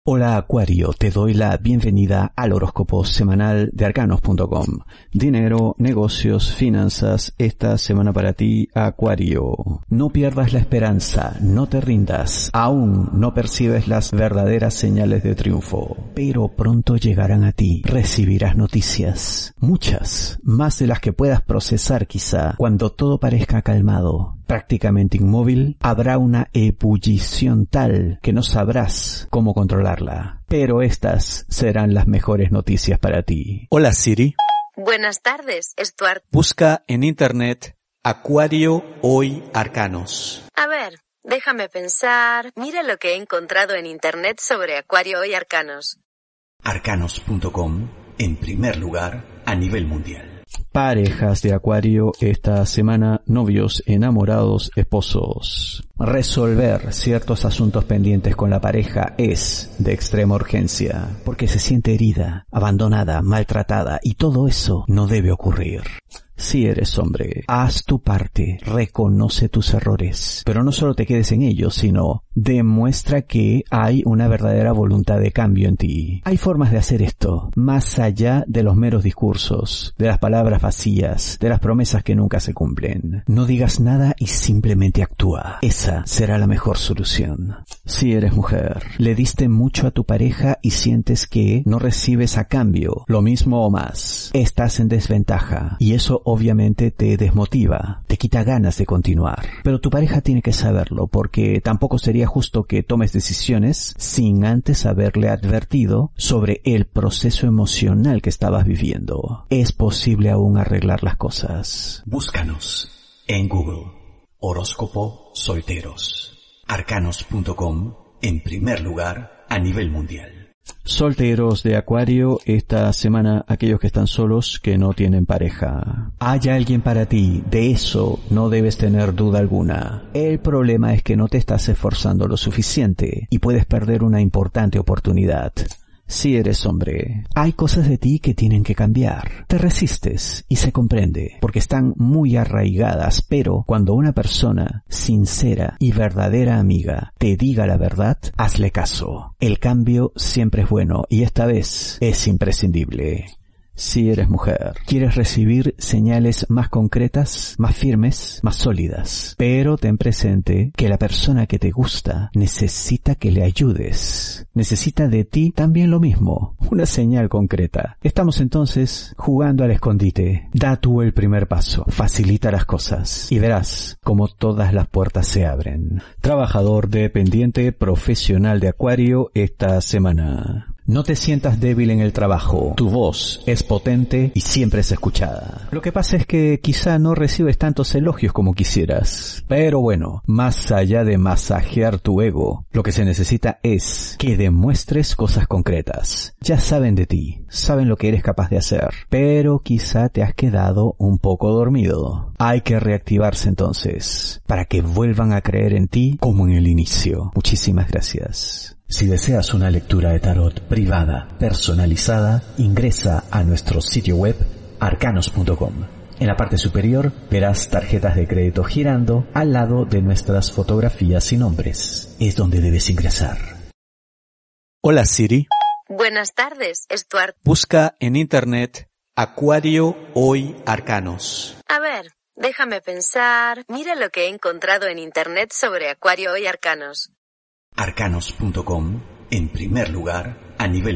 Hola Acuario, te doy la bienvenida al horóscopo semanal de arcanos.com. Dinero, negocios, finanzas, esta semana para ti, Acuario. No pierdas la esperanza, no te rindas. Aún no percibes las verdaderas señales de triunfo, pero pronto llegarán a ti. Recibirás noticias, muchas, más de las que puedas procesar quizá. Cuando todo parezca calmado, prácticamente inmóvil, habrá una ebullición tal que no sabrás cómo controlarla. Pero estas serán las mejores noticias para ti. Hola Siri. Buenas tardes, Stuart. Busca en internet Acuario Hoy Arcanos. A ver, déjame pensar. Mira lo que he encontrado en internet sobre Acuario Hoy Arcanos. Arcanos.com, en primer lugar a nivel mundial. Parejas de Acuario esta semana, novios, enamorados, esposos. Resolver ciertos asuntos pendientes con la pareja es de extrema urgencia, porque se siente herida, abandonada, maltratada, y todo eso no debe ocurrir. Si eres hombre, haz tu parte, reconoce tus errores, pero no solo te quedes en ellos, sino demuestra que hay una verdadera voluntad de cambio en ti. Hay formas de hacer esto, más allá de los meros discursos, de las palabras vacías, de las promesas que nunca se cumplen. No digas nada y simplemente actúa. Esa será la mejor solución. Si eres mujer, le diste mucho a tu pareja y sientes que no recibes a cambio lo mismo o más. Estás en desventaja y eso obviamente te desmotiva, te quita ganas de continuar. Pero tu pareja tiene que saberlo, porque tampoco sería justo que tomes decisiones sin antes haberle advertido sobre el proceso emocional que estabas viviendo. Es posible aún arreglar las cosas. Búscanos en Google. Horóscopo Solteros. Arcanos.com, en primer lugar a nivel mundial. Solteros de Acuario, esta semana aquellos que están solos, que no tienen pareja. Hay alguien para ti, de eso no debes tener duda alguna. El problema es que no te estás esforzando lo suficiente y puedes perder una importante oportunidad. Si eres hombre, hay cosas de ti que tienen que cambiar. Te resistes y se comprende, porque están muy arraigadas, pero cuando una persona sincera y verdadera amiga te diga la verdad, hazle caso. El cambio siempre es bueno y esta vez es imprescindible. Si eres mujer, quieres recibir señales más concretas, más firmes, más sólidas, pero ten presente que la persona que te gusta necesita que le ayudes. Necesita de ti también lo mismo, una señal concreta. Estamos entonces jugando al escondite. Da tú el primer paso, facilita las cosas y verás cómo todas las puertas se abren. Trabajador dependiente profesional de Acuario esta semana. No te sientas débil en el trabajo. Tu voz es potente y siempre es escuchada. Lo que pasa es que quizá no recibes tantos elogios como quisieras. Pero bueno, más allá de masajear tu ego, lo que se necesita es que demuestres cosas concretas. Ya saben de ti, saben lo que eres capaz de hacer, pero quizá te has quedado un poco dormido. Hay que reactivarse entonces, para que vuelvan a creer en ti como en el inicio. Muchísimas gracias. Si deseas una lectura de tarot privada, personalizada, ingresa a nuestro sitio web arcanos.com. En la parte superior verás tarjetas de crédito girando al lado de nuestras fotografías y nombres. Es donde debes ingresar. Hola Siri. Buenas tardes, Stuart. Busca en internet Acuario Hoy Arcanos. A ver, déjame pensar. Mira lo que he encontrado en internet sobre Acuario Hoy Arcanos. Arcanos.com, en primer lugar a nivel